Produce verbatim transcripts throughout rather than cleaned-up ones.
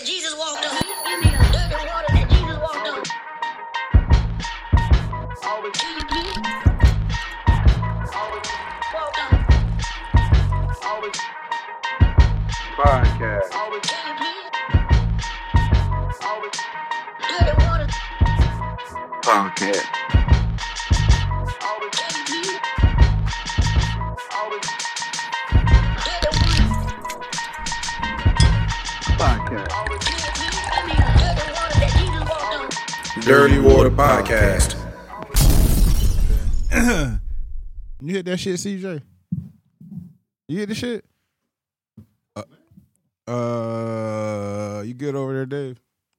that Jesus walked on. Dirty water that Jesus walked on. Always. Always. Walked on. Always. Podcast. Always. Always. Dirty water. Podcast. Always. Always. Dirty Water Podcast. You hit that shit, C J? You hit the shit? Uh, uh, you good over there, Dave?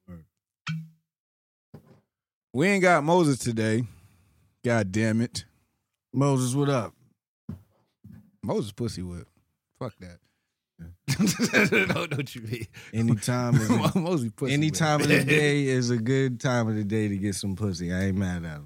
We ain't got Moses today. God damn it. Moses, what up? Moses pussy whip. Fuck that. no, don't you mean? Anytime, is a, Moses pussy any whip. time of the day is a good time of the day to get some pussy. I ain't mad at him.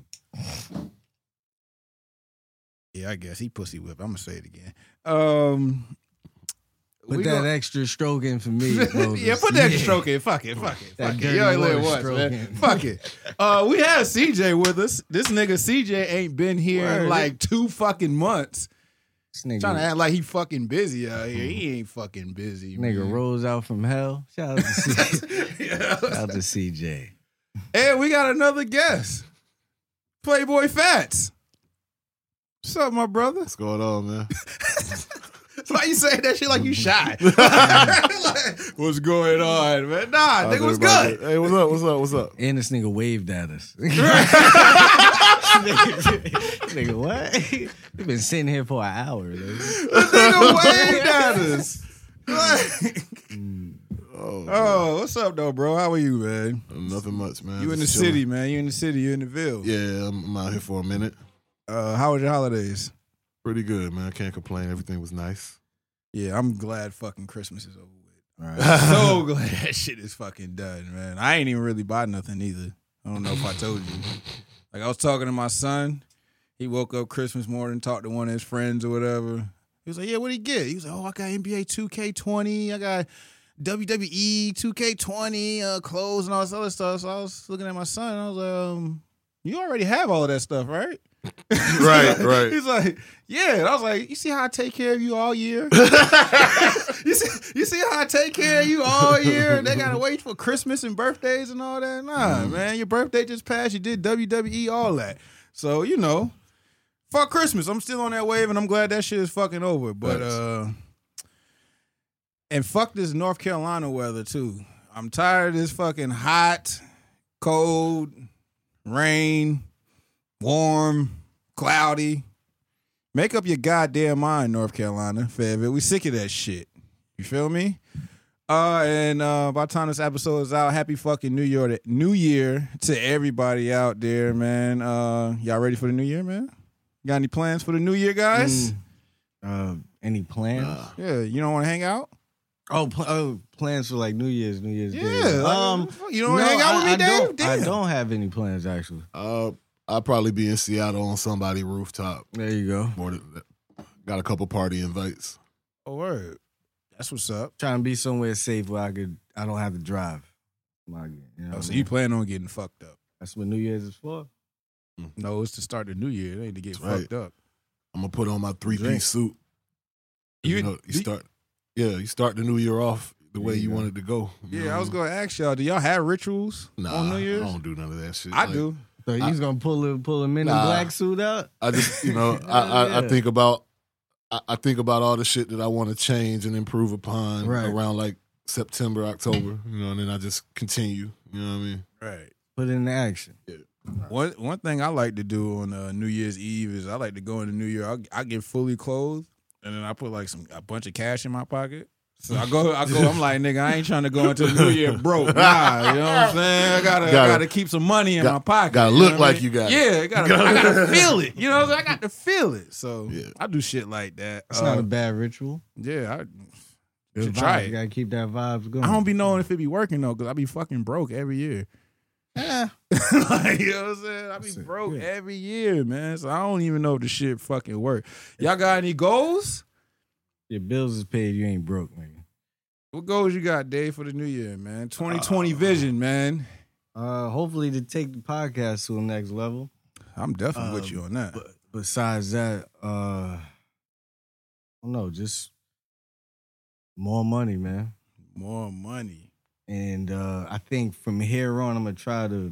Yeah, I guess he pussy whip. I'm gonna say it again. Um, Put we that go- extra stroke in for me, Moses. yeah, put that Yeah. stroke in. Fuck it, fuck it, That fuck it. dirty You only live water once, stroke man. in. Fuck it. Uh, we had C J with us. This nigga C J ain't been here in Word. like two fucking months. This nigga, Trying to act like he fucking busy out here. He ain't fucking busy. nigga man. rolls out from hell. Shout out to C J. Shout out to C J. And we got another guest, Playboy Fats. What's up, my brother? What's going on, man? Why you saying that shit like you shy? Like, what's going on, man? Nah, How's nigga was everybody? good. Hey, what's up? What's up? What's up? And this nigga waved at us. Nigga, what? We've been sitting here for an hour. Like. This nigga waved at us. Like, Oh, oh, what's up, though, bro? How are you, man? nothing much, man. You in the Just city, chilling. man. You in the city. You in the Ville. Yeah, I'm, I'm out here for a minute. Uh, how was your holidays? Pretty good, man. I can't complain. Everything was nice. Yeah, I'm glad fucking Christmas is over with. All right. So glad that shit is fucking done, man. I ain't even really bought nothing either. I don't know if I told you. Like, I was talking to my son. He woke up Christmas morning, talked to one of his friends or whatever. He was like, yeah, what'd he get? He was like, oh, I got N B A two K twenty. I got W W E two K twenty, uh, clothes and all this other stuff. So I was looking at my son and I was like, um, you already have all of that stuff, right? Right, right. He's like, yeah. And I was like, you see how I take care of you all year? you see, you see how I take care of you all year? And they gotta wait for Christmas and birthdays and all that. Nah, Mm. man, your birthday just passed. You did W W E, all that. So you know, fuck Christmas. I'm still on that wave, and I'm glad that shit is fucking over. But Thanks. uh, and fuck this North Carolina weather too. I'm tired of this fucking hot, cold, rain, warm, cloudy. Make up your goddamn mind, North Carolina, Fayetteville. We sick of that shit. You feel me? Uh, and uh, by the time this episode is out, happy fucking New Year, to, New Year to everybody out there, man. Uh, y'all ready for the New Year, man? Got any plans for the New Year, guys? Mm. Uh, any plans? Nah. Yeah, you don't want to hang out? Oh, pl- oh, plans for like New Year's, New Year's Day. Yeah. like, Um, you don't want to no, hang out with I, me, I Dave? don't, I Damn. don't have any plans actually. Uh, I'll probably be in Seattle on somebody's rooftop. There you go. More than that. Got a couple party invites. Oh, word. That's what's up. Trying to be somewhere safe where I could, I don't have to drive. My, you know Oh, what so I you mean? plan on getting fucked up? That's what New Year's is for. No, it's to start the New Year. It ain't to get That's right. fucked up. I'm gonna put on my three Drink. piece suit. You, You- know, you do- start. Yeah, you start the new year off the way There you you go. wanted to go. You Yeah, know I was what gonna ask y'all. Do y'all have rituals mean? Nah, on New Year's? I don't do none of that shit. I Like, do. So he's gonna pull a pull a Men in Nah. Black suit out. I just, you know, I, I, Yeah. I think about, I, I think about all the shit that I want to change and improve upon Right. around like September, October, you know, and then I just continue. You know what I mean? Right. Put it into action. One one thing I like to do on uh, New Year's Eve is I like to go into New Year. I, I get fully clothed, and then I put like some a bunch of cash in my pocket. So I go, I go. I'm like, nigga, I ain't trying to go into the New Year broke. Nah, you know what I'm saying? I gotta, Gotta- I gotta keep some money in got- my pocket. gotta you know look what I like mean? you got it. Yeah, I gotta, I gotta feel it. You know, what I'm saying? I got to feel it. So Yeah. I do shit like that. It's Uh, not a bad ritual. yeah, I Good should try vibes. it. You gotta keep that vibes going. I don't be knowing if it be working though, because I be fucking broke every year. Eh, Like, you know what I'm saying? I be That's it. broke Yeah. every year, man. So I don't even know if the shit fucking work. Y'all got any goals? your bills is paid. You ain't broke, nigga. What goals you got, Dave, for the new year, man? twenty twenty uh, vision, man. Uh, hopefully to take the podcast to the next level. I'm definitely um, with you on that. But besides that, uh, I don't know, just more money, man. More money. And uh, I think from here on, I'm gonna try to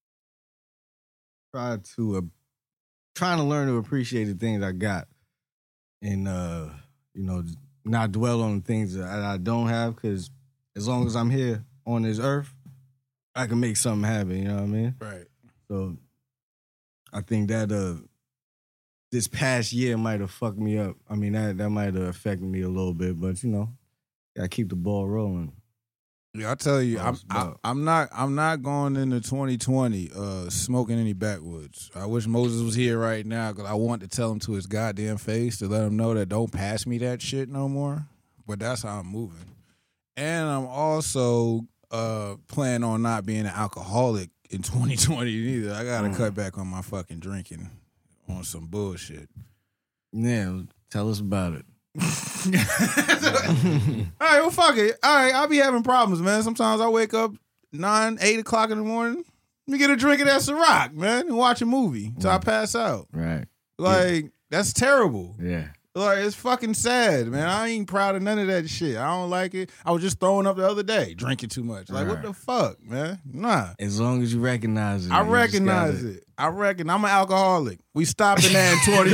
try to uh, trying to learn to appreciate the things I got, and uh, you know, not dwell on the things that I don't have. Because as long as I'm here on this earth, I can make something happen. You know what I mean? Right. So I think that uh, this past year might have fucked me up. I mean, that that might have affected me a little bit, but you know, gotta keep the ball rolling. Yeah, I tell you, I'm I, I'm not I'm not going into twenty twenty uh, smoking any backwoods. I wish Moses was here right now because I want to tell him to his goddamn face to let him know that don't pass me that shit no more. But that's how I'm moving, and I'm also uh, planning on not being an alcoholic in twenty twenty either. I gotta mm. cut back on my fucking drinking on some bullshit. Yeah, tell us about it. All right, well, fuck it. All right, I'll be having problems, man. Sometimes I wake up nine, eight o'clock in the morning. Let me get a drink of that Ciroc, man, and watch a movie till mm. I pass out. Right. Like, yeah. That's terrible. Yeah. Like, it's fucking sad, man. I ain't proud of none of that shit. I don't like it. I was just throwing up the other day, drinking too much. Like, right. What the fuck, man? Nah. As long as you recognize it. I recognize gotta... it. I reckon. I'm an alcoholic. We stopping that in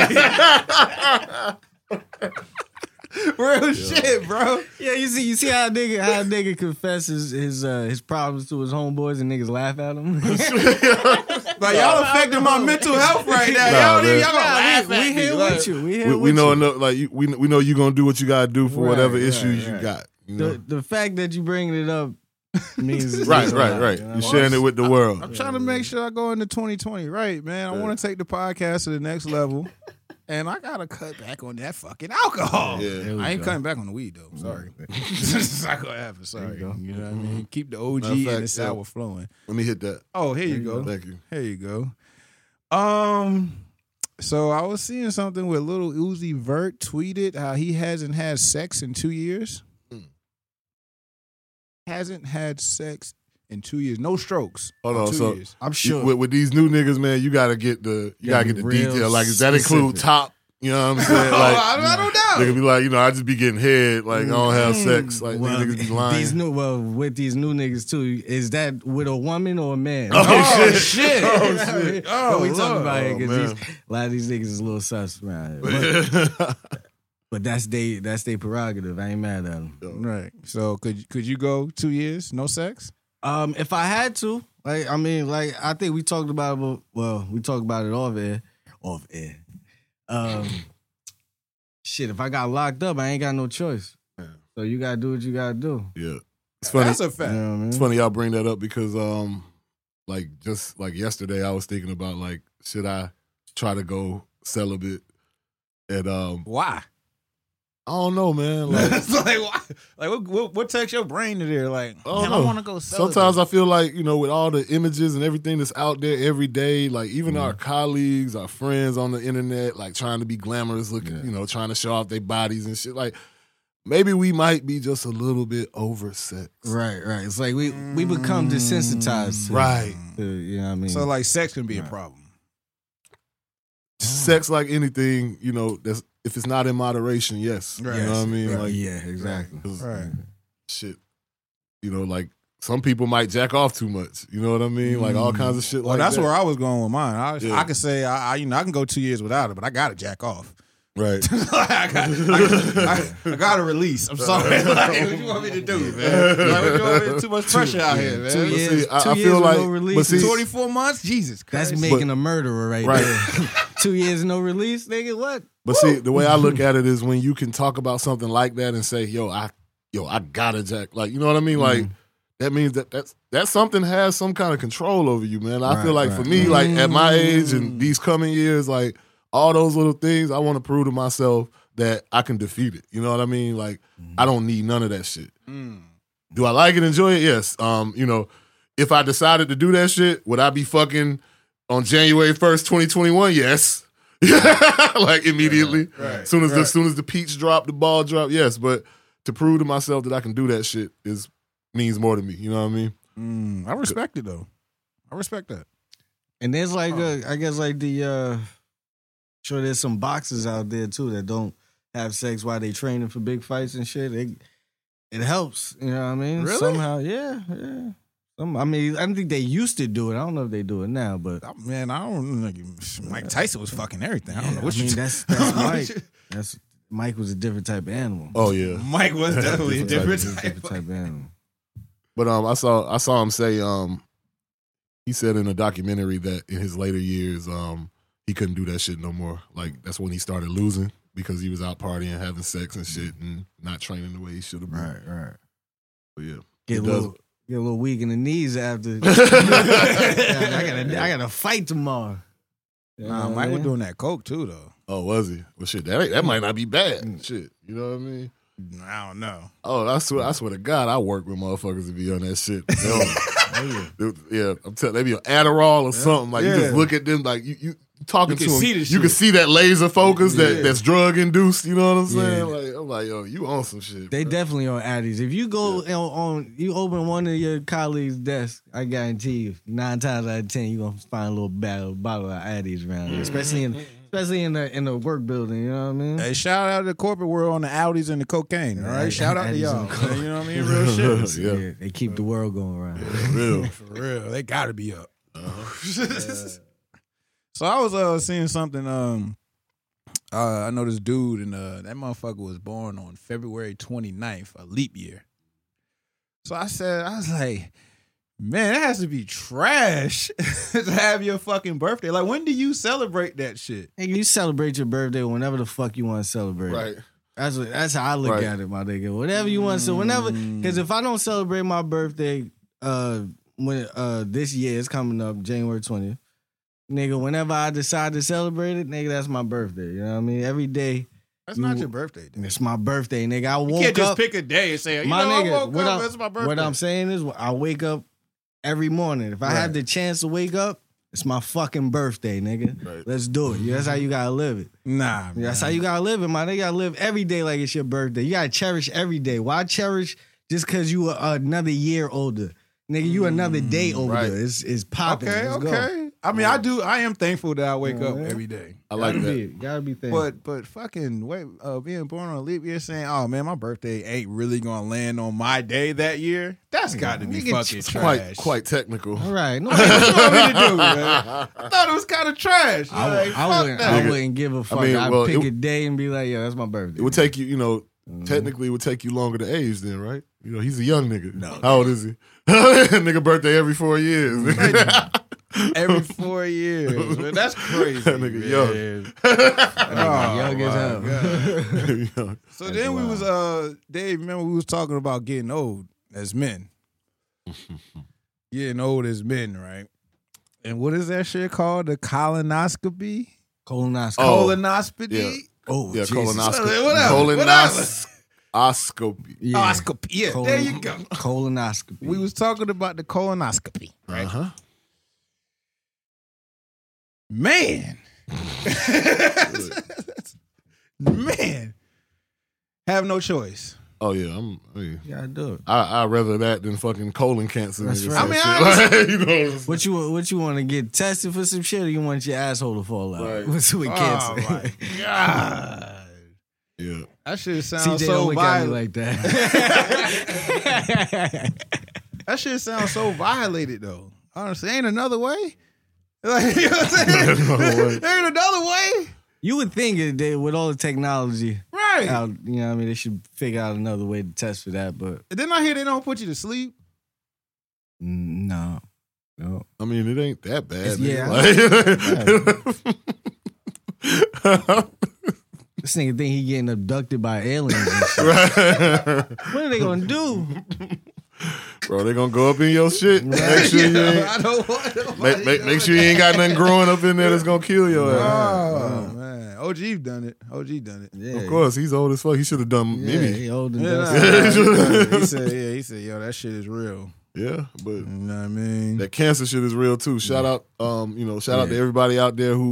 twenty twenty. Real yeah. shit, bro. Yeah, you see, you see how a nigga, how a nigga confesses his uh, his problems to his homeboys and niggas laugh at him. Like y'all affecting my mental health right now. Nah, y'all, y'all gonna laugh we, at we me. here Like, with you. We here we, with we know you. enough, like you, we we know you gonna do what you gotta do for right, whatever right, issues right. you got. You know? The the fact that you bringing it up means right, right, right. You know? You're sharing it with the world. I'm trying to make sure I go into twenty twenty right, man. I yeah. want to take the podcast to the next level. And I gotta cut back on that fucking alcohol. Yeah, I ain't go. cutting back on the weed though. Sorry, it's not gonna happen. Sorry, you, you know what I mean. Keep the O G fact, and the sour yeah. flowing. Let me hit that. Oh, here you, you go. go. Thank you. Here you go. Um, so I was seeing something where Lil Uzi Vert tweeted how he hasn't had sex in two years. Mm. Hasn't had sex in two years. No strokes. Hold on, two so years. I'm sure with, with these new niggas, man, you gotta get the you gotta, gotta get the detail. Like, does that specific. include top? You know what I'm saying? Like, I, I don't know. They could be like, you know, I just be getting head. Like, I don't have sex. Like, well, niggas be lying. These new, well, with these new niggas too, is that with a woman or a man? Oh, oh shit. shit! Oh shit! Oh, what we talking about here? Oh, Because a lot of these niggas is a little sus, man. But, but that's they that's their prerogative. I ain't mad at them. Right. So could could you go two years no sex? Um, if I had to, like, I mean, like, I think we talked about it. Well, we talked about it off air, off air. Um. Shit, if I got locked up, I ain't got no choice. Yeah. So you gotta do what you gotta do. Yeah, it's funny. That's a fact. You know what I mean? It's funny y'all bring that up because, um, like just like yesterday, I was thinking about like, should I try to go celibate? And um, why? I don't know, man. Like, like, why? Like what, what? What takes your brain to there? Like, I, man, I want to go celibate. Sometimes I feel like, you know, with all the images and everything that's out there every day, like even mm-hmm. our colleagues, our friends on the internet, like trying to be glamorous looking, yeah. you know, trying to show off their bodies and shit. Like maybe we might be just a little bit oversexed. Right, right. It's like we we become desensitized. To, right. To, you know what I mean? So like sex can be right. a problem. Sex, like anything, you know, that's if it's not in moderation, yes. Right. You know what I mean? Right. Like, yeah, exactly. Right. Shit. You know, like some people might jack off too much. You know what I mean? Like all kinds of shit well, like that's that. where I was going with mine. I, Yeah. I could say, I, I, you know, I can go two years without it, but I got to jack off. Right. I, got, I, I, I got to release. I'm sorry. Like, what you want me to do, man? Like, what you want me to, too much pressure out here, man. Two years, see, I, two I years feel with like, no release. but see, twenty-four months? Jesus Christ. That's making But- a murderer right, Right. there. Two years no release, nigga. What? But see, the way I look at it is when you can talk about something like that and say, "Yo, I, yo, I gotta jack." Like, you know what I mean? Like, Mm. that means that that's that something has some kind of control over you, man. I Right, feel like right. for me, like at my age and these coming years, like all those little things, I want to prove to myself that I can defeat it. You know what I mean? Like, Mm. I don't need none of that shit. Mm. Do I like it? Enjoy it? Yes. Um, you know, if I decided to do that shit, would I be fucking on January first, twenty twenty-one? Yes. Like immediately. Right, right, soon as right. the soon as the peach drop, the ball drop, yes. But to prove to myself that I can do that shit is means more to me. You know what I mean? Mm, I respect it though. I respect that. And there's like, uh, I guess like the, uh, sure there's some boxers out there too that don't have sex while they training for big fights and shit. It, it helps, you know what I mean? Really? Somehow, yeah, yeah. Some, I mean, I don't think they used to do it. I don't know if they do it now, but Oh, man, I don't like Mike Tyson was fucking everything. I don't know what I you mean, that's that's Mike. That's Mike was a different type of animal. Oh yeah. Mike was definitely a different Different type. different type of animal. But um, I saw I saw him say um, he said in a documentary that in his later years um, he couldn't do that shit no more. Like that's when he started losing because he was out partying, having sex and shit, and not training the way he should have been. Right, right. But yeah, Get a it little, does. get a little weak in the knees after. Yeah, I gotta, I gotta fight tomorrow. You Nah, know what Mike I was mean? doing that coke too though. Oh, was he? Well, shit, that ain't, that might not be bad. Shit, you know what I mean? I don't know. Oh, I swear, I swear to God, I work with motherfuckers to be on that shit. They don't- yeah, I'm telling. They be on Adderall or something. Like you Yeah. just look at them, like you, you talking You to can them. see the you shit. can see that laser focus that, Yeah. that's drug induced. You know what I'm saying? Yeah. Like I'm like, yo, you on some shit. They bro. definitely on Addies. If you go on, on, you open one of your colleagues' desks, I guarantee you, nine times out of ten, you are gonna find a little bottle, bottle of Addies around there, especially in, especially in the in the work building. You know what I mean? Hey, shout out to the corporate world on the Audis and the cocaine. All right, Yeah, shout out to Addies y'all. and coke. You know what I mean? Real shit. Yeah. Yeah, they keep the world going around. Real. For real, they got to be up. Uh-huh. So I was uh seeing something. Um, uh, I know this dude, and uh, that motherfucker was born on February twenty-ninth, a leap year. So I said, I was like, man, that has to be trash to have your fucking birthday. Like, when do you celebrate that shit? Nigga, you celebrate your birthday whenever the fuck you want to celebrate. Right. That's what, that's how I look Right. at it, my nigga. Whatever you want to, so whenever, because if I don't celebrate my birthday, uh, when uh this year is coming up, January twentieth, nigga, whenever I decide to celebrate it, nigga, that's my birthday. You know what I mean? Every day, That's You- not your birthday. Dude. it's my birthday, nigga. I You woke can't just up. pick a day and say, you my know, nigga, I woke what, up, I'm, it's my birthday. what I'm saying is, I wake up every morning. If I Right. have the chance to wake up, it's my fucking birthday, nigga. Right. Let's do it. Yeah, that's how you gotta live it. Nah, Yeah, that's man. how you gotta live it, man. You gotta live every day like it's your birthday. You gotta cherish every day. Why cherish just because you are another year older? Nigga, you another day older. right. It's, it's popping. Okay, Let's go. okay. I mean, I do. I am thankful that I wake Yeah, up man. every day. I like gotta that. Be, gotta be thankful. But but fucking wait, uh, being born on a leap year, saying, "Oh man, my birthday ain't really gonna land on my day that year." That's got to be Nigga, fucking It's trash. quite quite technical. all right, no, What you want me to do, man? I thought it was kind of trash. I, Like, I fuck wouldn't. that. I wouldn't give a fuck. I mean, would well, pick it- a day and be like, "Yeah, that's my birthday." It would take you, you know, Mm-hmm. technically it would take you longer to age then, right? You know, he's a young nigga. No. How old is he? Nigga birthday every four years. Every four years. Man, that's crazy. That nigga man. young. Oh, young as my hell. Young. So That's then we wild. was uh Dave, remember we was talking about getting old as men. Getting old as men, right? And what is that shit called? The colonoscopy? Colonoscopy. Oh, Colonoscopy? yeah. Oh, Yeah, Jesus. colonoscopy. Whatever, Colonoscopy. Yeah. Oscopy. Yeah, Colon- there you go. Colonoscopy. We was talking about the colonoscopy. Right. Uh-huh. Man. Man. Have no choice. Oh yeah, I'm. I mean, you gotta do it. I I rather that than fucking colon cancer. That's nigga, right. so I mean, shit. I Like, you know. what I'm What you what you want to get tested for some shit, or you want your asshole to fall out? Right. What's with Oh cancer? my God. Yeah. That shit C sounds J so don't look at me violent. like that. That shit sounds so violated though. Honestly, ain't another way. Like, you know what I'm saying? Another way. Ain't another way. You would think that they, with all the technology Right. out, you know, what I mean, they should figure out another way to test for that. But And then I hear they don't put you to sleep. mm, no, no. I mean, it ain't that bad. It's- nigga. Like- This nigga think he getting abducted by aliens and shit. Right. What are they gonna do? Bro, they gonna go up in your shit. Make sure you ain't, I don't want nobody make, make, doing make sure you ain't got nothing growing up in there that's gonna kill your ass. Oh, man. O G done it. O G done it. Yeah, Of course, he's old as fuck. He should have done yeah, Mimi. he old and Yeah, nah, dusty. nah, he said, yeah, he said, yo, that shit is real. Yeah, but You know what I mean? that cancer shit is real too. Shout out, um, you know, shout out to everybody out there who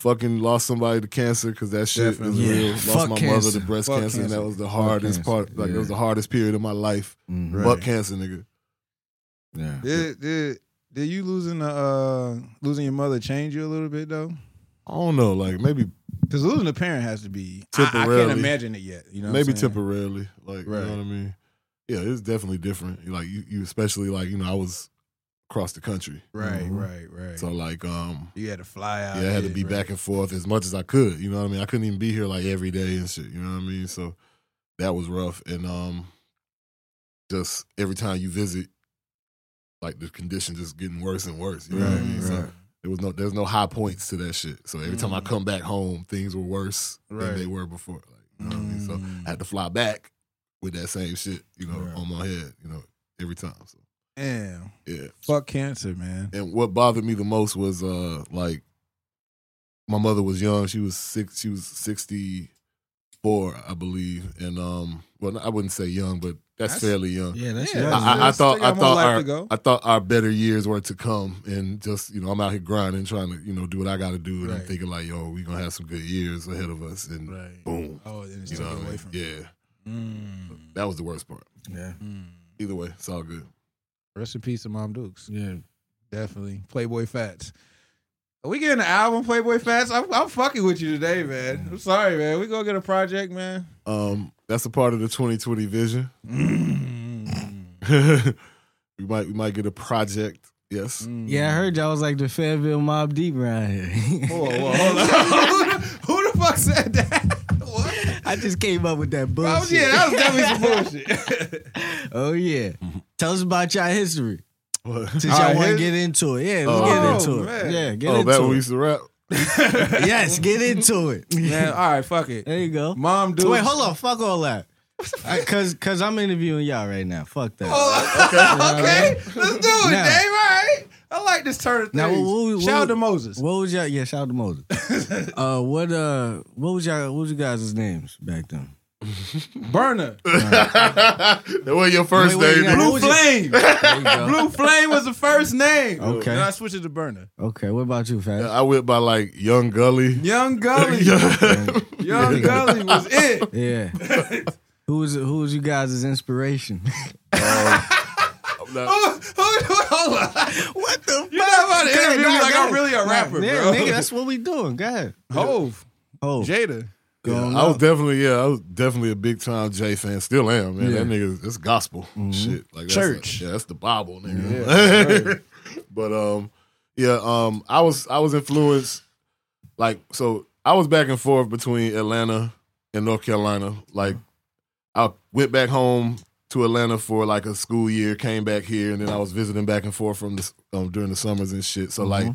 fucking lost somebody to cancer because that shit Definitely. is Yeah. real. Lost Fuck my cancer. mother to breast Fuck cancer, and cancer. that was the Fuck hardest cancer. part. Like Yeah. it was the hardest period of my life. Mhm. Right. Fuck cancer, nigga. Yeah. Did did did you losing the uh losing your mother change you a little bit though? I don't know, like maybe Because losing a parent has to be. I, I can't Temporarily. imagine it yet. You know, what maybe I'm saying? temporarily, like Right. you know what I mean. Yeah, it's definitely different. Like you, you especially like you know I was across the country, Right, Mhm. right, right. so like um you had to fly out. yeah, I had to here, be right. back and forth as much as I could. You know what I mean? I couldn't even be here like every day and shit. You know what I mean? So that was rough, and um just every time you visit, like the condition just getting worse and worse. You know what I mean? So right. there was no there's no high points to that shit. So every time I Mm. come back home, things were worse Right. than they were before. Like you know what I mean? So Mm. I had to fly back with that same shit, you know, Right. on my head, you know, every time. So Damn. yeah. Fuck cancer, man. And what bothered me the most was uh like my mother was young. She was six she was sixty-four, I believe. And um well I wouldn't say young, but that's, That's- fairly young. Yeah, that's Yeah, young. I, I, I Still thought I got more thought life our, to go. I thought our better years were to come, and just you know I'm out here grinding, trying to you know do what I got to do, and I'm Right. thinking like, yo, we gonna have some good years ahead of us, and Right. boom, Oh, and it's you know taken what I away mean? from you. Yeah, Mm. that was the worst part. Yeah. Mm. Either way, it's all good. Rest in peace to Mom Dukes. Yeah. Definitely. Playboy Fats. Are we getting the album Playboy Fats? I'm, I'm fucking with you today, man. I'm sorry, man. We gonna get a project, man. Um, that's a part of the twenty twenty vision. Mm. we might we might get a project. Yes. Yeah, I heard y'all was like the Fayetteville Mob Deep around here. Whoa, whoa, hold on. Who the fuck said that? What? I just came up with that bullshit. Oh, yeah, that was definitely some bullshit. Oh yeah. Tell us about y'all history. What? Since All y'all right, want to his- get into it. Yeah, let's Oh, get into it. man. Yeah, get Oh, back when into we it. used to rap. Yes, get into it. Man, all right, fuck it. There you go. Mom Dukes. So wait, hold on. Fuck all that. I, cause, cause I'm interviewing y'all right now. Fuck that. Oh, okay, okay. Let's do it, Now- Dave. All right. I like this turn of things. Now, what- what- Shout out what- to Moses. What was y'all? Yeah, shout out to Moses. uh, what uh, what was y'all? What was you guys' names back then? Burner. That was your first Wait, wait, name. now, Blue what was your- Flame. There you go. Blue Flame was the first name. Okay. Then I switched it to Burner. Okay, what about you, Fat? I went by like Young Gully. Young Gully. Young Gully was it. Yeah. Who was who was you guys' inspiration? Who- who- Hold on. What the fuck? You know about to Go ahead, interview go me ahead, like go I'm ahead. really a rapper, yeah, bro. nigga, that's what we doing. Go ahead. Hove. Oh, Jada. Yeah, Going I was up. definitely, yeah, I was definitely a big time Jay fan. Still am, man. Yeah. That nigga, that's gospel shit. Like that's Church. a- yeah, that's the Bible, nigga. Yeah, right. But um, yeah, um, I was I was influenced, like, so I was back and forth between Atlanta and North Carolina. Like, I went back home to Atlanta for like a school year, came back here, and then I was visiting back and forth from the um, during the summers and shit. So like,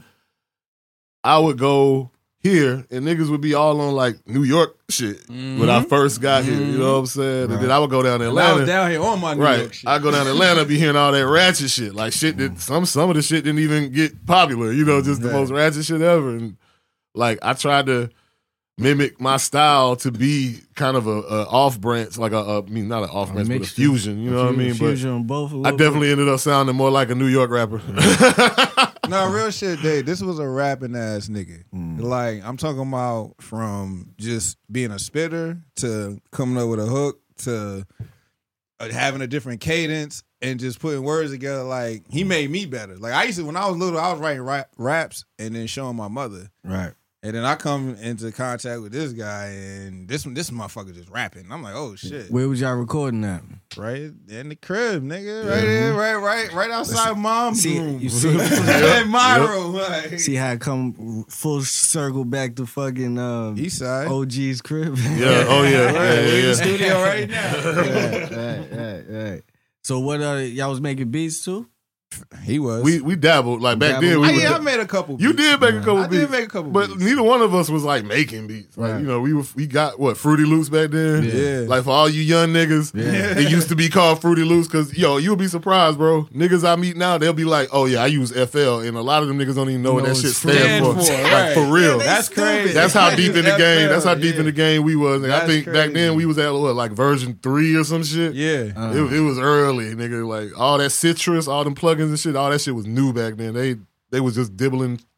I would go here, and niggas would be all on like New York shit when I first got here. You know what I'm saying? And then I would go down to I Atlanta. was down here on my New Right, York shit. I go down to Atlanta, be hearing all that ratchet shit, like shit that some some of the shit didn't even get popular. You know, just the Right. most ratchet shit ever. And like I tried to mimic my style to be kind of a, a off branch, like a, a I mean not an off branch, but a mixture. fusion. You know what I mean? Fusion on both. a But I little definitely ended up sounding more like a New York rapper. No, real shit, Dave. This was a rapping ass nigga. Mm. Like, I'm talking about from just being a spitter to coming up with a hook to uh, having a different cadence and just putting words together. Like, he made me better. Like, I used to, when I was little, I was writing rap, raps and then showing my mother. bit. Right. And then I come into contact with this guy, and this this motherfucker just rapping. I'm like, oh shit, Where was y'all recording at? right in the crib, nigga, right there, right, right, right outside mom's See, room, you see, in my Yep. room, like. see how it come full circle back to fucking um, East side. O G's crib. Yeah, oh yeah, Right, yeah, we in yeah, the yeah. studio right now. right, right, right, right. So what? Uh, y'all was making beats too? He was. We we dabbled like back Dabbled. then. I, We yeah, I was, made a couple. you beats. did make a couple I beats. did make a couple But beats. neither one of us was like making beats. Like, Right. you know, we were, we got what Fruity Loops back then. Yeah. Like for all you young niggas, Yeah. it used to be called Fruity Loops because yo, you'll be surprised, bro. Niggas I meet now, they'll be like, oh yeah, I use F L, and a lot of them niggas don't even know what Know that shit it's stands stand for. for, Like right. for real. Yeah, That's stupid. crazy. That's how deep in the game. That's how deep yeah. in the game we was. And I That's think back then crazy. we was at what, like version three or some shit. Yeah. Uh, It, it was early, nigga. Like all that citrus, all them plugins and shit, all that shit was new back then. They they was just dibbling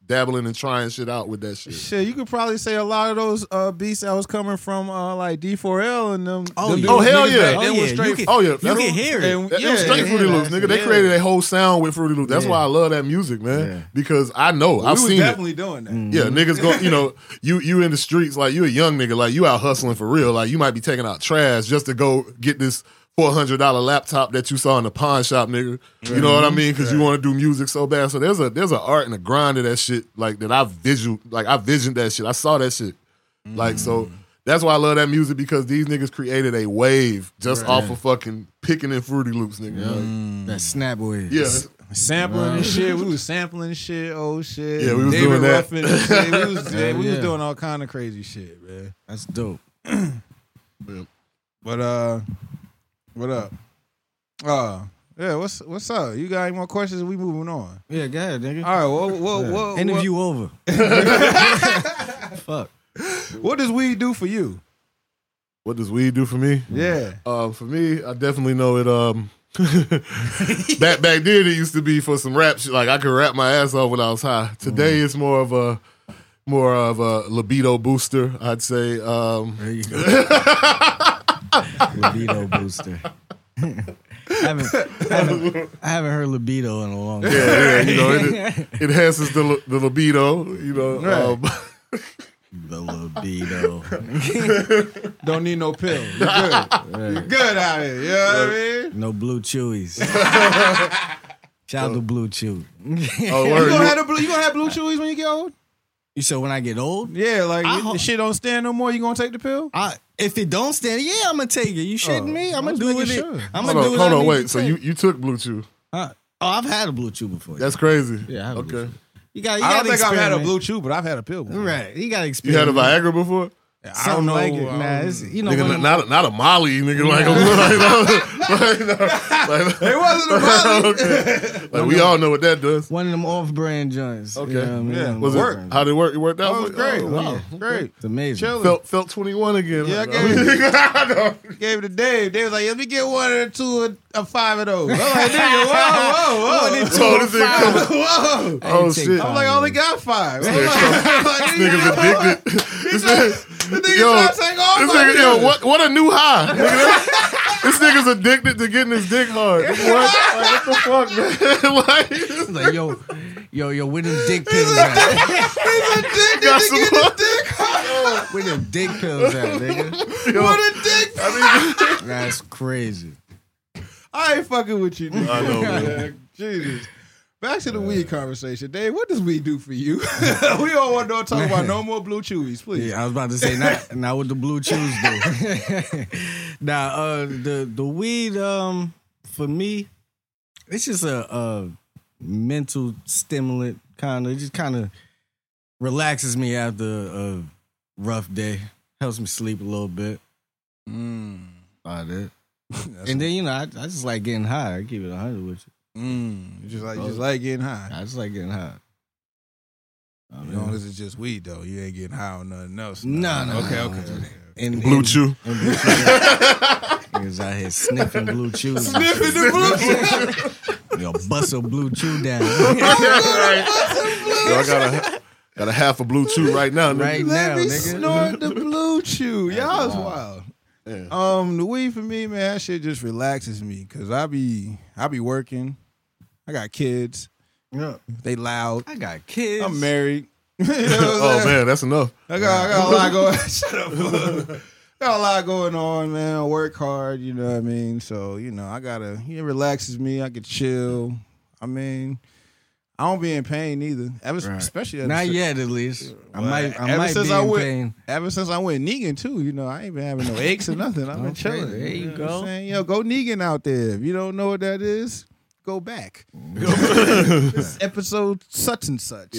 dabbling and trying shit out with that shit. Shit, you could probably say a lot of those uh, beats that was coming from uh, like D four L and them. Oh, them yeah. dudes, Oh, hell niggas yeah. back Oh, then yeah. was straight. You can- Oh yeah, You that's can hear it. and- That, yeah, them straight yeah, Fruity yeah. Loops, nigga. They Yeah. created a whole sound with Fruity Loops. That's Yeah. why I love that music, man. Yeah. Because I know we I've was seen it. definitely doing that. Yeah, niggas go. You know, you you in the streets like you a young nigga, like you out hustling for real. Like you might be taking out trash just to go get this four hundred dollar laptop that you saw in the pawn shop, nigga. You know what I mean? Because you want to do music so bad. So there's a there's an art and a grind of that shit. Like that I visual, like I visioned that shit. I saw that shit. Like so. That's why I love that music because these niggas created a wave just off of fucking picking in Fruity Loops, nigga. Like, That snap wave. yeah. Sampling and shit. We was sampling shit, old shit. Yeah, we was David doing that. Ruffin and shit. We was, yeah, we was Yeah. doing all kind of crazy shit, man. That's dope. But uh, what up? Uh, yeah, what's what's up? You got any more questions? We moving on. Yeah, go ahead, nigga. All right, well, well, Yeah. well, Interview over. Fuck. What does weed do for you? What does weed do for me? Yeah. Uh, for me, I definitely know it. Um, back back then, it used to be for some rap shit. Like I could rap my ass off when I was high. Today, it's more of a more of a libido booster. I'd say. Um, There you go. Libido booster. I haven't, I haven't, I haven't heard libido in a long time. yeah, yeah, you know, it, it enhances the li- the libido. You know, um, The libido. Don't need no pill. You're good. You're good out here. You know what I mean? No blue chewies. Shout out to Blue Chew. oh, You word, gonna you- have the blue? You gonna have blue chewies when you get old? You said when I get old, Yeah, like I the hope- shit don't stand no more. You gonna take the pill? I if it don't stand, yeah, I'm gonna take it. You shitting Oh, me? I I'm gonna was do making with it. sure. I'm hold gonna do on, what hold I on, need wait. to So take. you you took Blue Chew? Huh? Oh, I've had a Blue Chew before. That's crazy. Yeah, I have a Blue okay. Chew. You got. You I got don't think I've had a blue chew, but I've had a pill. before. Right. You got to You experience. had a Viagra before? I don't Something know. like it. I Nah, don't- it's, you know, Nigga, when not, not, not a Molly, nigga. Like, like, like, like, It wasn't a Molly. okay. Like, we all know what that does. one of them off-brand joints. Okay. You know what I mean? Yeah. Them Was it? off-brand How did it work? It worked out. Oh, it was great. Oh, wow. Yeah, great. It's amazing. Chilling. Felt felt twenty-one again. Yeah, I Huh? gave Gave it to Dave. Dave was like, let me get one or two or, or five of those. I'm like, nigga, whoa, whoa, whoa. One or two Oh, or this nigga five. coming. Whoa. Oh, ain't take shit. five. I'm like, I only got five. I'm like, This nigga's addicted. This nigga, The nigga yo, trying to take all this my nigga, yo, niggas. what, what a new high. Nigga, that- this nigga's addicted to getting his dick hard. What? Like, what the fuck, man? Like, It's like, yo, yo, yo, where them dick pills at? He's addicted got to some get more. his dick hard. Where them dick pills at, nigga? yo, What a dick. That's crazy. I ain't fucking with you, dude. I know, man. Jesus. Back to the weed conversation. Dave, what does weed do for you? We don't want to talk about no more blue chewies, please. Yeah, I was about to say not not what the blue chews do. Now, uh, the the weed, um, for me, it's just a, a mental stimulant. Kind of, it just kind of relaxes me after a rough day. Helps me sleep a little bit. Mm. About it. That's And then you know, I, I just like getting high. I keep it a hundred with you. Mm. You just like, you just like getting high. I just like getting high. Oh, As long as it's just weed, though. You ain't getting high on nothing else. No, no, Okay, no, okay. no. okay. And, Blue and- Chew. and Blue Chew. Niggas out here sniffing blue chews. Sniffing the blue chew. Yo, bust a blue chew down. Yo, I got a, got a half a Blue Chew right now, nigga. Right Let now, me nigga. snort the blue chew. Y'all is wild. Yeah. Um, the weed for me, man, that shit just relaxes me because I be I be working. I got kids. Yeah. They loud. I got kids. I'm married. You know what I'm Oh, saying? man, that's enough. I got, I got a lot going. Shut up. Got a lot going on, man. I work hard, you know what I mean. So you know, I gotta. It relaxes me. I can chill. I mean, I don't be in pain either. Ever, Right. especially ever Not since, yet, at least. I Well, might. I ever might since be I in went, pain. Ever since I went Negan too, you know, I ain't been having no aches or nothing. I've been Okay, chilling. there you know go. what I'm saying? Yo, go Negan out there. If you don't know what that is, go back. This episode such and such.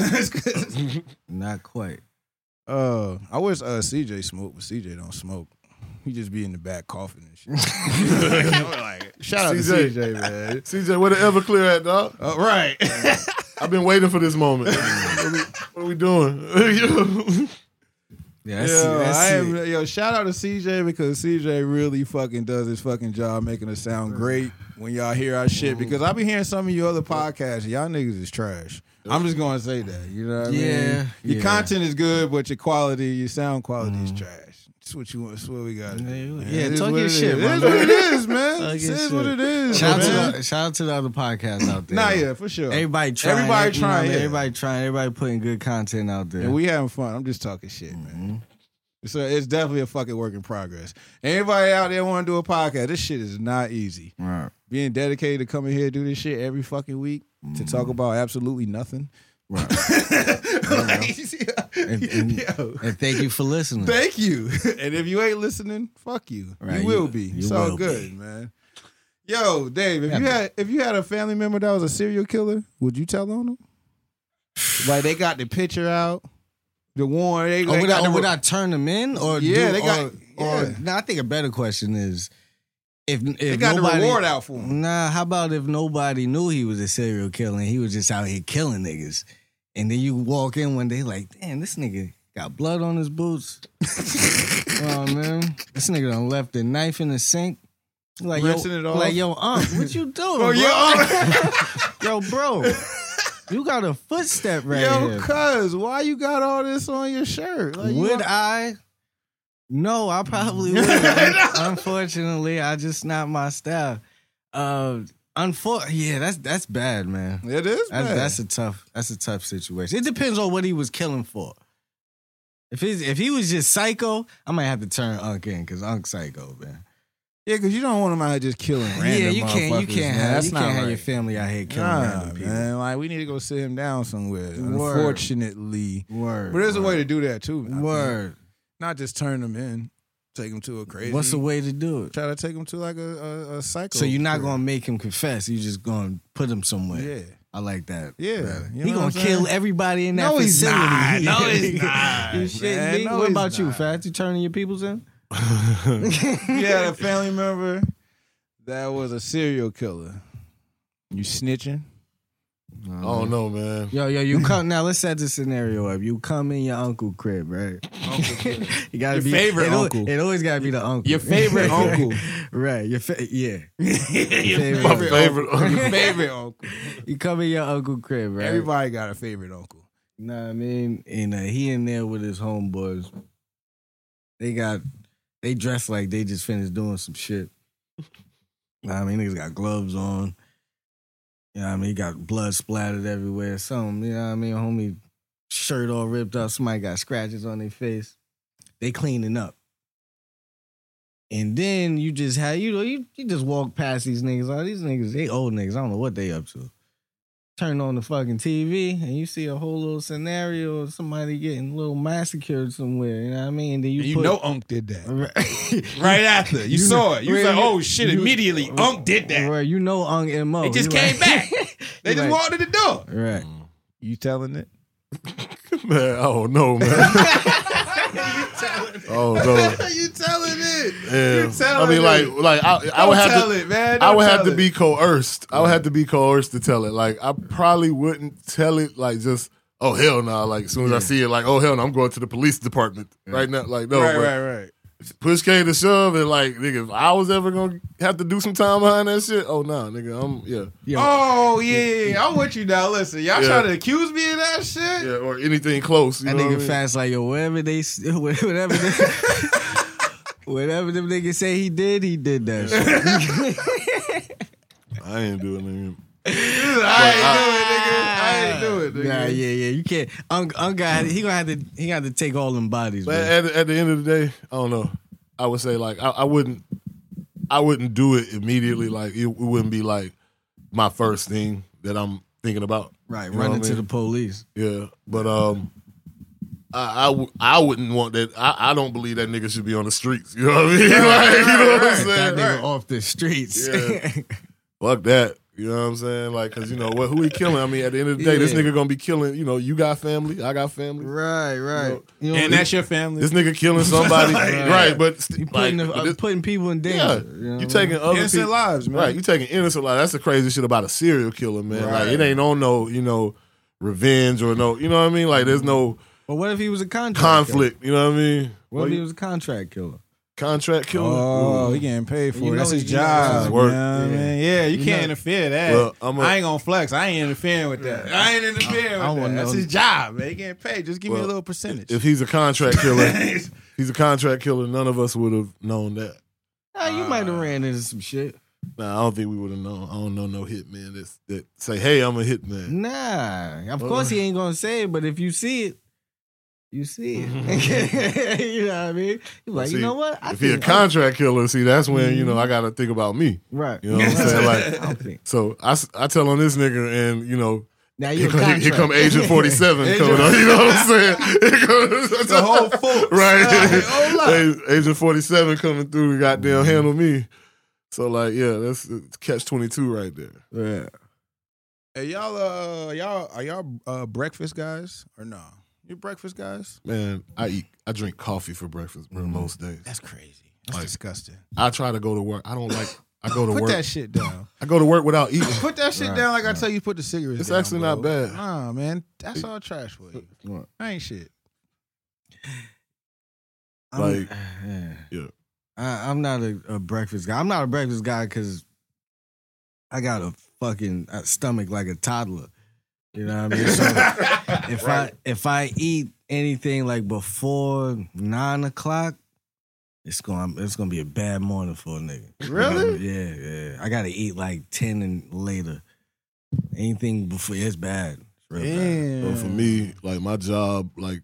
Not quite. Uh, I wish uh, C J smoked, but C J don't smoke. He just be in the back coughing and shit. like, shout out C J. to C J, man. C J, where the Everclear at, dog? Uh, right. I've been waiting for this moment. what, are we, what are we doing? Yeah, that's, Yo, that's I it. am, yo, shout out to C J because C J really fucking does his fucking job making us sound great when y'all hear our shit. Because I be hearing some of your other podcasts, y'all niggas is trash. I'm just gonna say that. You know what I Yeah, mean? Your yeah. content is good, but your quality, your sound quality is trash. That's what you want. That's what we got. Yeah, Man, yeah, it is talk what your it shit, is. my It is man. what it is, man. Talk It your is shit. what it is. Shout out, man. to the, shout out to the other podcasts out there. Nah, yeah, for sure. Everybody trying. Everybody you know what I trying, mean? yeah. Everybody trying. Everybody putting good content out there. And we having fun. I'm just talking shit, man. So it's definitely a fucking work in progress. Anybody out there want to do a podcast? This shit is not easy. right. Being dedicated to coming here and do this shit every fucking week to talk about absolutely nothing. Right. Like, And, and, yo, and thank you for listening. thank you. And if you ain't listening, fuck you. Right, you will you- be. you It's all will good, be. man. Yo, Dave, if Yeah, you but- had if you had a family member that was a serial killer, would you tell on them? Like they got the picture out, the warrant. They, Or they would, got I, the, would I turn them in? Or Yeah, do, they got- Or, or yeah. nah, I think a better question is if if they got nobody, the reward out for him. Nah, how about if nobody knew he was a serial killer and he was just out here killing niggas, and then you walk in one day like, damn, this nigga got blood on his boots. Oh man, this nigga done left the knife in the sink. Like Rinsing yo, it off. like yo, um, what you doing, Oh, bro? Yo, bro, you got a footstep right Yo, here. cuz, why you got all this on your shirt? Like, you Would want- I? No, I probably would. Unfortunately, I just not my style. Uh, unfor- yeah, that's that's bad, man. It is That's, bad. that's a tough. That's a tough situation. It depends on what he was killing for. If he's if he was just psycho, I might have to turn Unc in because Unc psycho, man. Yeah, because you don't want them out here just killing random yeah, you can't. You motherfuckers, can't man. have. That's You not can't have right. your family out here killing Nah, random people. man. Like, we need to go sit him down somewhere. Word. Unfortunately. Word. But there's a word. way to do that, too. I think. Word. Not just turn them in, take them to a crazy. What's the way to do it? Try to take them to like a, a, a psycho. So you're not crib. gonna make him confess. You just gonna put him somewhere. Yeah. I like that. Yeah, better. you He know gonna what I'm kill saying? everybody in that No, he's facility. not. No, he's not, You shit, man. B? No, what he's about you, not. Fat? You turning your peoples in? You had a family member that was a serial killer. You snitching? I don't know, man. Yo, yo, you come now. Let's set the scenario up. You come in your uncle crib, right? you gotta Your be favorite it al- uncle. It always gotta be the uncle. Your favorite uncle. right? Your fa- yeah. Your favorite My uncle. favorite Your uncle. favorite uncle. You come in your uncle crib, right? Everybody got a favorite uncle. Nah, I mean, and uh, he in there with his homeboys. They got, they dressed like they just finished doing some shit. Nah, I mean, niggas got gloves on. You know what I mean? He got blood splattered everywhere. Some, you know what I mean? Homie shirt all ripped up. Somebody got scratches on their face. They cleaning up. And then you just had, you know, you, you just walk past these niggas. Oh, these niggas, they old niggas. I don't know what they up to. Turn on the fucking T V and you see a whole little scenario of somebody getting a little massacred somewhere. You know what I mean? And then you, And you put, know Unc did that. right, Right after. You, saw it. You was right, like, oh shit, you- immediately. Unc did that. Right, you know Ung M O. They just You came like- back. They you just like- walked in the door. Right. You telling it? Man, I don't know, man. Oh no. you telling it. Yeah. You telling I mean, it. like, like I, I Don't would have tell to. it, man. I Don't would have tell to it. be coerced. I would have to be coerced to tell it. Like, I probably wouldn't tell it. Like, just oh hell no. Like, as soon as I see it, like, oh hell no, I'm going to the police department right now. Like, no, Right, but right, right. push came to shove, and like, nigga, if I was ever gonna have to do some time behind that shit, oh no, nigga, I'm yeah, Yo, Oh yeah, yeah, yeah. I'm with you now. Listen, y'all Yeah. trying to accuse me of that shit? yeah, or anything close. You that know what I nigga mean? fast like, yo, whatever they, whatever they, whatever them niggas say he did, he did that shit. I ain't doing it. I ain't do it, nigga. I ain't do it, nigga. Nah, yeah, yeah, you can't. Ung, Ung got, he gonna have to, he got to take all them bodies, But man. at, at the end of the day, I don't know. I would say like I, I wouldn't, I wouldn't do it immediately. Like it, it wouldn't be like my first thing that I'm thinking about. Right, You know running what I to mean? the police. Yeah, but um, I I, w- I wouldn't want that. I, I don't believe that nigga should be on the streets. You know what I mean? Like, you know what I'm saying? That nigga Right. off the streets. Yeah. Fuck that. You know what I'm saying? Like, cause you know what? Who he killing? I mean, at the end of the day, this Yeah. nigga gonna be killing. You know, you got family, I got family. Right, right. You know, And that's your family. This nigga killing somebody, Right. right? But st- you putting, like, the, but uh, this- putting people in danger. yeah, you, know? you taking other Innocent people, lives, man. right? You taking innocent lives. That's the crazy shit about a serial killer, man. Like Right. it ain't on no, you know, revenge or no, you know what I mean? Like there's no But what if he was a contract conflict. You know what I mean? Killer? What if he was a contract killer? contract killer. Oh, he getting paid for You it. That's know his he- you know job. that's You know work. what I mean? Yeah, you, You can't know- interfere with that. Well, I'm a- I ain't gonna flex. I ain't interfering with that. I ain't interfering I with wanna that. That's know- his job, man. He getting paid. Just give me a Well, little percentage. If he's a contract killer, if he's a contract killer. None of us would have known that. Ah, you might have ran into some shit. Nah, I don't think we would have known. I don't know no hitman that's, that say, "Hey, I'm a hitman." Nah, of Uh-uh. course he ain't gonna say it, but if you see it, you see it. You know what I mean? You're like, See, you know what? I if he a think- contract killer, see, that's when you know I got to think about me. right? You know what I'm saying? I Like, don't think. so I, s- I tell on this nigga, and you know, Now here you're come, here come Agent forty-seven Agent- coming on. You know what I'm saying? Here comes- the whole force. right? Like, hold up. A- Agent forty-seven coming through, and goddamn handle me. So like, yeah, that's it's catch twenty-two right there. Yeah. Hey, y'all, uh, y'all, are y'all uh, breakfast guys or no? You breakfast guys? Man, I eat, I drink coffee for breakfast bro, most days. That's crazy. That's Like- disgusting. I try to go to work. I don't like. I go to Put work. that shit down. I go to work without eating. Put that shit Right, down like I right. tell you put the cigarettes It's down, actually bro. not bad. Nah, man. That's all trash for you. Right. I ain't shit. I'm- Like, yeah. yeah. I, I'm not a, a breakfast guy. I'm not a breakfast guy because I got a fucking uh, stomach like a toddler. You know what I mean? So if I if I eat anything like before nine o'clock, it's going it's gonna be a bad morning for a nigga. Really? Yeah, yeah. I gotta eat like ten and later. Anything before it's bad. It's real bad. Damn. So for me, like my job, like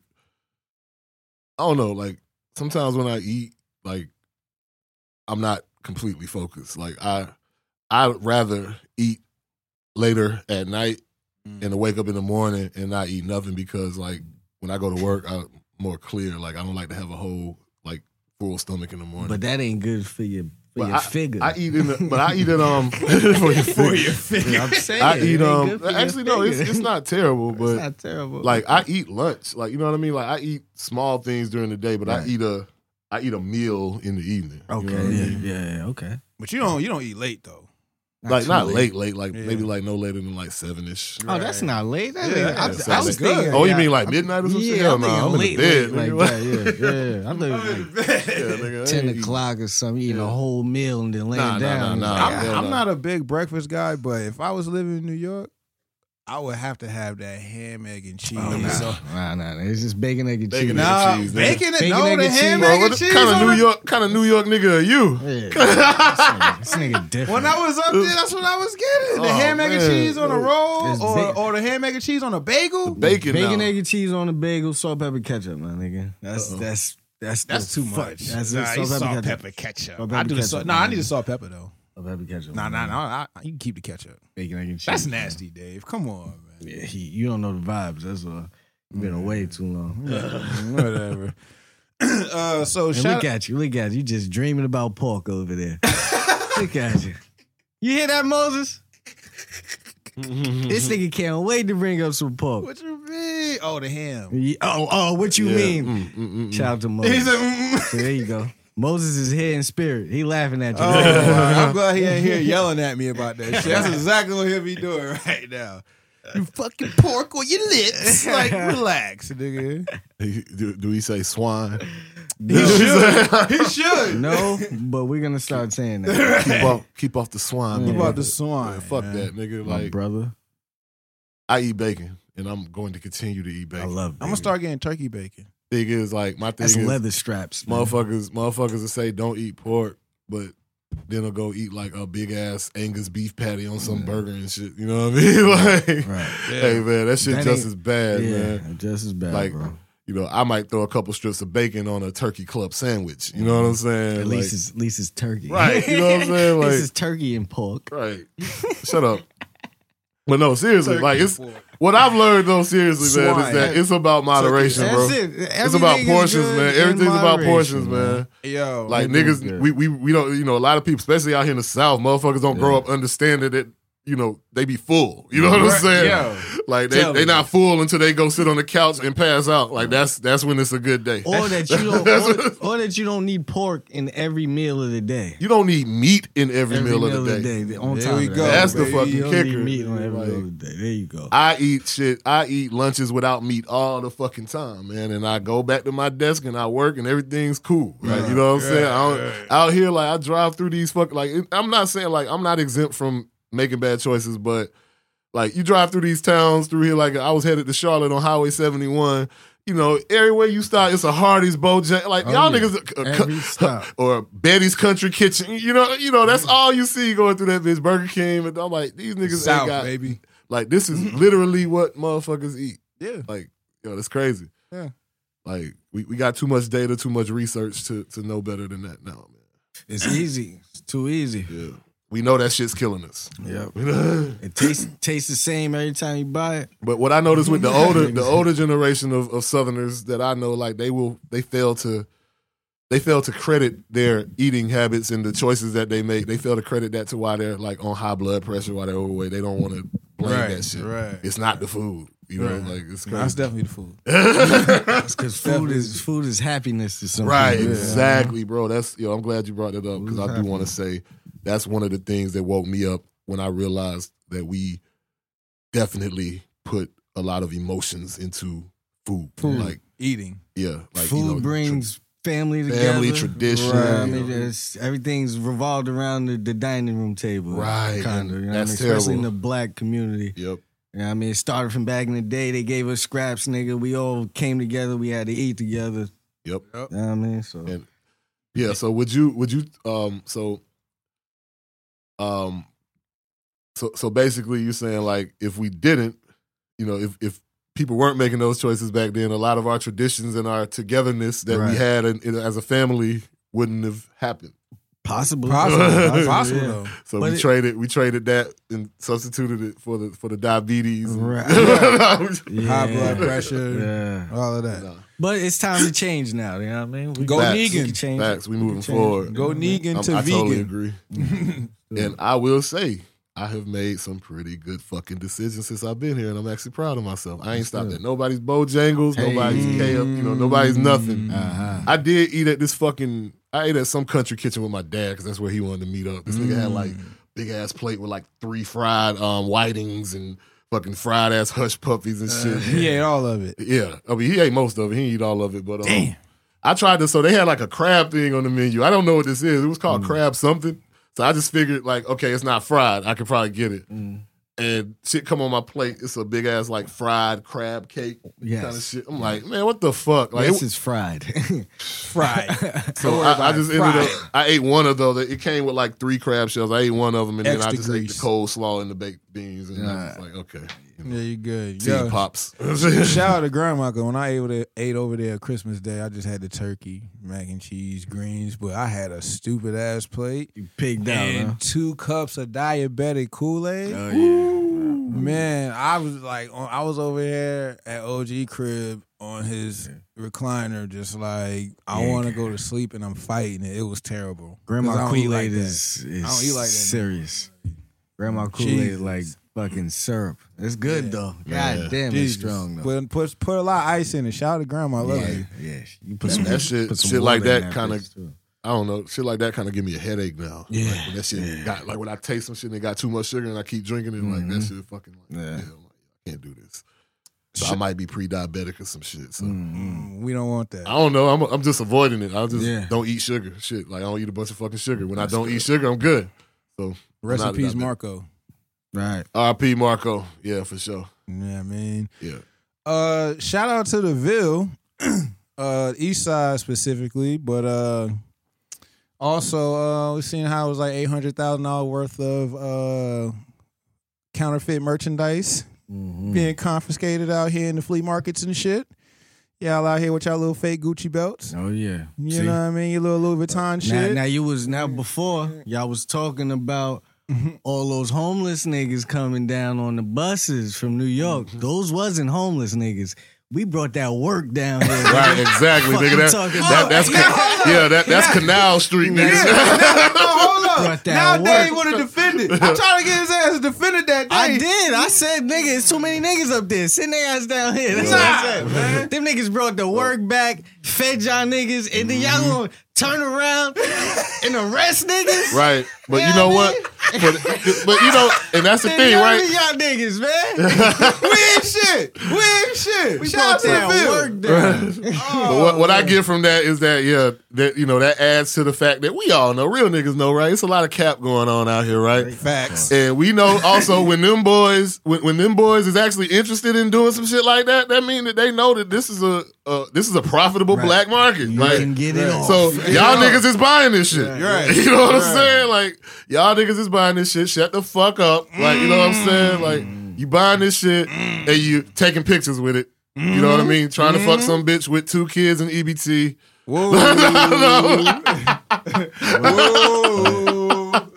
I don't know, like sometimes when I eat, like I'm not completely focused. Like I I'd rather eat later at night and to wake up in the morning and not eat nothing because like when I go to work, I'm more clear. Like I don't like to have a whole like full stomach in the morning. But that ain't good for your for But your I, figure. I eat in the, but I eat it um for your For your figure. figure. I'm saying I it eat ain't um good for your actually no, it's figure. it's not terrible, but It's not terrible. like I eat lunch, like you know what I mean. Like I eat small things during the day, but I Right. eat a I eat a meal in the evening. You okay, know what I yeah, mean? yeah, yeah, okay. But you don't you don't eat late though. Like too not late, late, like Yeah. maybe like no later than like seven ish. Oh, that's Right. not late. That, Yeah, I, I, that's I was good. thinking. Oh, you yeah, mean like midnight or something? Yeah, Hell I'm no, thinking I'm in late, the bed. late, nigga. like that. Yeah, yeah. I'm thinking like Yeah, nigga, I ten ain't o'clock or something, eating Yeah. a whole meal and then laying Nah, nah, down. nah, nah. Like, I'm, hell I'm no. not a big breakfast guy, but if I was living in New York, I would have to have that ham, egg, and cheese. oh, nah, So, nah, nah, nah. It's just bacon, egg, and Bacon, cheese. egg, nah, and cheese, nigga. bacon, it, Bacon, no, egg, the and ham, cheese. Bro, egg, what and cheese. kind of on New it. York kind of New York nigga are you? Yeah. this, nigga, this nigga different. When I was up there, that's what I was getting. The Oh, ham, egg, and man. cheese on a roll, It's or, big. or the ham, egg, and cheese on a bagel. Bacon, bacon, now. egg, and cheese on the bagel, salt, pepper, ketchup, my nigga. That's Uh-oh. that's that's That's the too fuck. much. That's nah, it. you Salt, salt, pepper, pepper, ketchup. Salt, I pepper, do the salt. ketchup, Nah, I man. need the salt, pepper though. Salt, pepper, ketchup. Nah, nah, man. nah. I, I- you can keep the ketchup. Bacon, egg, and cheese. That's man. nasty, Dave. Come on, man. Yeah, he, you don't know the vibes. That's all. You've been away too long. Whatever. uh, so And shout look at you, look at you, just dreaming about pork over there. Look at you. You hear that, Moses? This nigga can't wait to bring up some pork. What you mean? Oh, the ham. Ye- Oh, oh, what you Yeah. mean? Mm, mm, mm, mm. Shout out to He Moses. said, mm. So there you go. Moses is here in spirit. He laughing at you. Oh, I'm glad he ain't here yelling at me about that shit. That's exactly what he'll be doing right now. You fucking pork on your lips. Like, relax, nigga. He- do, do we say swine? He should. He should. No, but we're gonna start saying that. keep off, keep off the swine. Keep my Keep brother. out the swine. Man, fuck man. that, nigga. My Like brother. I eat bacon, and I'm going to continue to eat I bacon. love I'm gonna bacon. start getting turkey bacon. Thing is, like my thing That's is, leather straps. man. motherfuckers, motherfuckers will say don't eat pork, but then they'll go eat like a big ass Angus beef patty on some burger and shit. You know what I mean? Like, Right. hey man, that shit That just ain't- as bad, Yeah, man. just as bad, Like, bro. you know, I might throw a couple strips of bacon on a turkey club sandwich. You know what I'm saying? At Like, least it's at least it's turkey. right. You know what I'm saying? This Like, is turkey and pork. right. Shut up. But no, seriously, Turkey like it's pork. what I've learned though. Seriously, man, is Swine. that it's about moderation, That's bro. it. It's about Everything is portions, good man. in Everything's about moderation, portions, man. Yo, Like Everything's niggas, good. we, we we don't, you know, a lot of people, especially out here in the South, motherfuckers don't grow up understanding that, you know, they be full. You know what I'm Right, saying? yeah. Like they Tell they me. not full until they go sit on the couch and pass out. Like that's that's when it's a good day. Or that you don't, That's or, what- or that you don't need pork in every meal of the day. You don't need meat in every, Every meal, of the day. On There top we of go, that. That's the baby. fucking You don't kicker. need meat on every Like, meal of the day. There you go. I eat shit. I eat lunches without meat all the fucking time, man. And I go back to my desk and I work and everything's cool, right? You know what I'm saying? I don't, out here, like I drive through these fuck. Like I'm not saying like I'm not exempt from making bad choices, but like you drive through these towns through here. Like I was headed to Charlotte on Highway seventy-one. You know, everywhere you stop, it's a Hardee's, Bojangles. Like Oh, y'all yeah. niggas, uh, Every stop. or Betty's Country Kitchen. You know, you know that's all you see going through that bitch. Burger King, and I'm like, these niggas South, ain't got. baby. Like this is literally what motherfuckers eat. Yeah. Like, yo, that's crazy. Yeah. Like we, we got too much data, too much research to to know better than that now, man. It's easy. It's too easy. Yeah. We know that shit's killing us. Yep. It tastes tastes the same every time you buy it. But what I noticed with the older the older generation of, of Southerners that I know, like they will they fail to they fail to credit their eating habits and the choices that they make. They fail to credit that to why they're like on high blood pressure, why they're overweight. They don't want to blame Right, that shit. right. It's not the food. You know, Right. like it's crazy. That's definitely the food. Because food is food is happiness to some Right, people. exactly, bro. That's yo. I'm glad you brought that up because I do Exactly. want to say that's one of the things that woke me up when I realized that we definitely put a lot of emotions into food. Food. Like, Eating. yeah, like Food you know, brings family tra- together. family tradition. Right. I you mean, know. it's, everything's revolved around the, the dining room table. Right, Kind of. and You know what I mean? that's Especially in terrible. the black community. Yep. You know what I mean? It started from back in the day. They gave us scraps, nigga. We all came together. We had to eat together. Yep. You know what I mean? So And yeah, so would you would you um so um so so basically you're saying like if we didn't, you know, if if people weren't making those choices back then, a lot of our traditions and our togetherness that we Right. had in, in- as a family wouldn't have happened. possible. Possible. Yeah. Possible though. So But we it- traded we traded that and substituted it for the for the diabetes. and- Right. High Yeah. blood pressure. Yeah. All of that. Nah. But it's time to change now. You know what I mean? We Go can- Negan. we can change it. Facts. We can moving change it. forward. Go Negan I'm- to I vegan. totally agree. And I will say, I have made some pretty good fucking decisions since I've been here, and I'm actually proud of myself. I ain't stopped at nobody's Bojangles, Hey. nobody's K F, you know, nobody's nothing. Uh-huh. I did eat at this fucking, I ate at some country kitchen with my dad because that's where he wanted to meet up. This nigga had like big ass plate with like three fried um, whitings and fucking fried ass hush puppies and shit. He ate all of it. Yeah, I mean he ate most of it. He didn't eat all of it, but um, Damn. I tried to. So they had like a crab thing on the menu. I don't know what this is. It was called crab something. So I just figured like, okay, it's not fried. I could probably get it. And shit come on my plate. It's a big ass like fried crab cake Yes. kind of shit. I'm like, man, what the fuck? Like, This it- is fried. Fried. so I, I just ended fried. up. I ate one of those. It came with like three crab shells. I ate one of them, and then I Extra just ate grease. the coleslaw and the baked beans. And I was like, okay, you know, Yeah, you good. tea Yo, pops. shout out to Grandma, cause when I ate over, there, ate over there Christmas Day, I just had the turkey, mac and cheese, greens, but I had a stupid ass plate You pigged out, and huh? two cups of diabetic Kool-Aid. Oh, yeah. Man, I was like, on- I was over here at O G crib on his recliner, just like I Yeah. want to go to sleep and I'm fighting it. It was terrible. 'Cause I Grandma don't eat Kool-Aid like that. is, is I don't eat like that. serious. Grandma Kool-Aid is Jesus. like fucking syrup. It's good, Yeah. though. Yeah. God damn, it's Jesus. strong, though. Put, put put a lot of ice in it. Shout out to Grandma. I love yeah, it. yeah. You put some That shit- put some shit like water in that kinda- bitch, too. I don't know. Shit like that kind of give me a headache now. Yeah. Like when that shit got like when I taste some shit and it got too much sugar and I keep drinking it, like that shit fucking like, Yeah. yeah. I'm like, I can't do this. So I might be pre-diabetic or some shit. So Mm, we don't want that. I don't know. I'm I'm just avoiding it. I just Yeah. don't eat sugar. Shit. Like I don't eat a bunch of fucking sugar. When I don't eat sugar, I'm good. So Rest I'm in not peace, diabetic. Marco. Right. R I P Marco. Yeah, for sure. Yeah, man. Yeah. Uh, shout out to the Ville, uh, East Side specifically, but uh, also uh, we seen how it was like eight hundred thousand dollars worth of uh counterfeit merchandise Mhm. being confiscated out here in the flea markets and shit. Y'all out here with y'all little fake Gucci belts. Oh yeah. You See? know what I mean? Your little Louis Vuitton Now, shit. now you was now before y'all was talking about all those homeless niggas coming down on the buses from New York. Those wasn't homeless niggas. We brought that work down here. Right, exactly, Fuck nigga. you That, talking that about? that's ca- yeah, that that's Canal Street, nigga. hold up. Brought that Now work. they want to defend defended. I tried to get his ass defended that day. I did. I said, nigga, it's too many niggas up there. Send their ass down here. That's what I said, man. Them niggas brought the work back, fed y'all niggas, and then y'all gonna turn around and arrest niggas? Right. But Yeah, you know I what? mean- But, but you know, and that's the Then thing, y'all right? be y'all niggas, man. We ain't shit. We ain't shit. We Shout brought out to the that field. work down. But what, what I get from that is that, yeah, that, you know, that adds to the fact that we all know, real niggas know, right? It's a lot of cap going on out here, right? Facts. And we know also when them boys, when, when them boys is actually interested in doing some shit like that, that mean that they know that this is a, uh, this is a profitable Right. black market. You Like, can get it off. so y'all niggas is buying this shit. You're right. You know what I'm Right. saying? Like, y'all niggas is buying this shit. Shut the fuck up. Like, you know what I'm saying? Like, you buying this shit and you taking pictures with it. You know what I mean? Trying to fuck some bitch with two kids in E B T. Whoa. Whoa.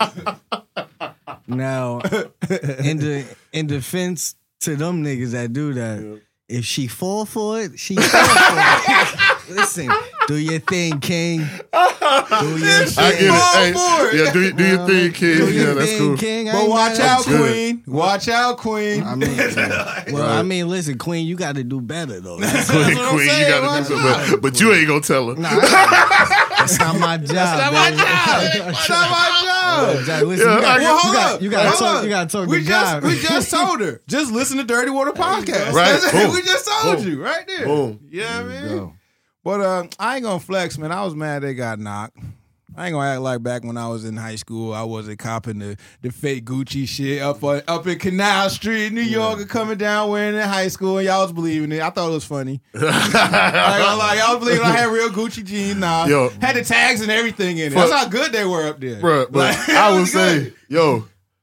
Now, in the in defense to them niggas that do that, if she fall for it, she fall for it. Listen, do your thing, King. Do your thing. I get it. Fall Hey, for it. yeah, do, do your thing, kid. Do your Yeah, that's thing, cool. King. I But ain't watch mad at out, you. good. Queen. Watch out, Queen. I mean, well, I mean, listen, Queen, you got to do better though. That's, Queen, what I'm Queen, you saying. gotta do Watch something. out. But, but you ain't gonna tell her. nah, that's not my job. That's not my baby. job. That's not my job. Jack, listen, Yeah, you got, I- Well, you hold got, up. you got to Hold talk. up. You got to talk we to just, God. We just told her. Just listen to Dirty Water Podcast. Right. That's- Boom. We just told Boom. you right there. Boom. Yeah, man. Go. But uh, I ain't gonna flex, man. I was mad they got knocked. I ain't gonna act like back when I was in high school, I wasn't copping the, the fake Gucci shit up on, up in Canal Street, New York, and coming down wearing it in high school, and y'all was believing it. I thought it was funny. I ain't gonna lie, y'all was believing I had real Gucci jeans. Nah, Yo. had the tags and everything in it. Fuck. That's how good they were up there, Bruh, but Like, I it would was say, good. yo,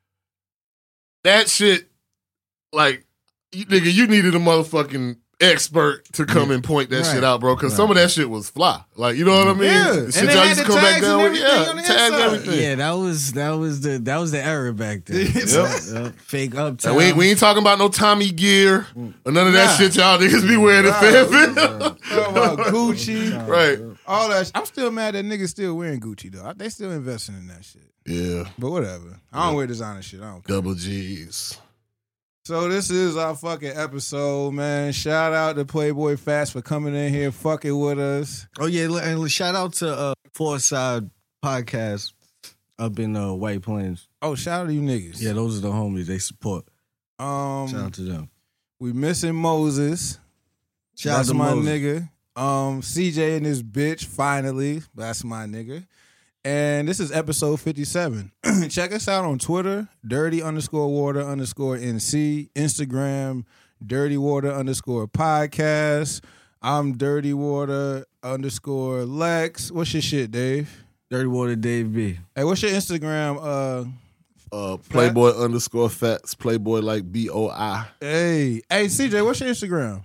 that shit, like, you, nigga, you needed a motherfucking expert to come and point that Right. shit out, bro, because some of that shit was fly. Like, you know what I mean? Yeah. The And shit they y'all had used to the come back tags down and with. everything Yeah, on the tags, inside. everything. Yeah, that was that was the that was the era back then. Yep. Yep. Fake uptown. And we, ain't- we ain't talking about no Tommy gear or none of that Nah. shit y'all niggas be wearing in Nah. Fayetteville. Talking about Gucci, Right. all that. sh- I'm still mad that niggas still wearing Gucci though. They still investing in that shit. Yeah. But whatever. I don't wear designer shit. I don't care. Double G's. So this is our fucking episode, man. Shout out to Playboy Fast for coming in here, fucking with us. Oh yeah, and shout out to uh, Four Side Podcast up in uh, White Plains. Oh, shout out to you niggas. Yeah, those are the homies they support. Um, Shout out to them. we missing Moses. Shout That's out to my Moses. nigga. Um, C J and his bitch. Finally, that's my nigga. And this is episode fifty-seven. Check us out on Twitter, dirty underscore water underscore NC, Instagram, dirty water underscore podcast. I'm dirty water underscore Lex. What's your shit, Dave? Dirty Water Dave B. Hey, what's your Instagram? Uh, Uh, Playboy underscore fats. Playboy like B O I. hey, hey, C J, what's your Instagram?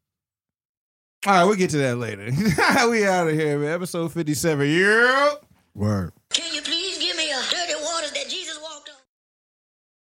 All right, we'll get to that later. We out of here, man. Episode fifty-seven. Yeah. Word. Can you please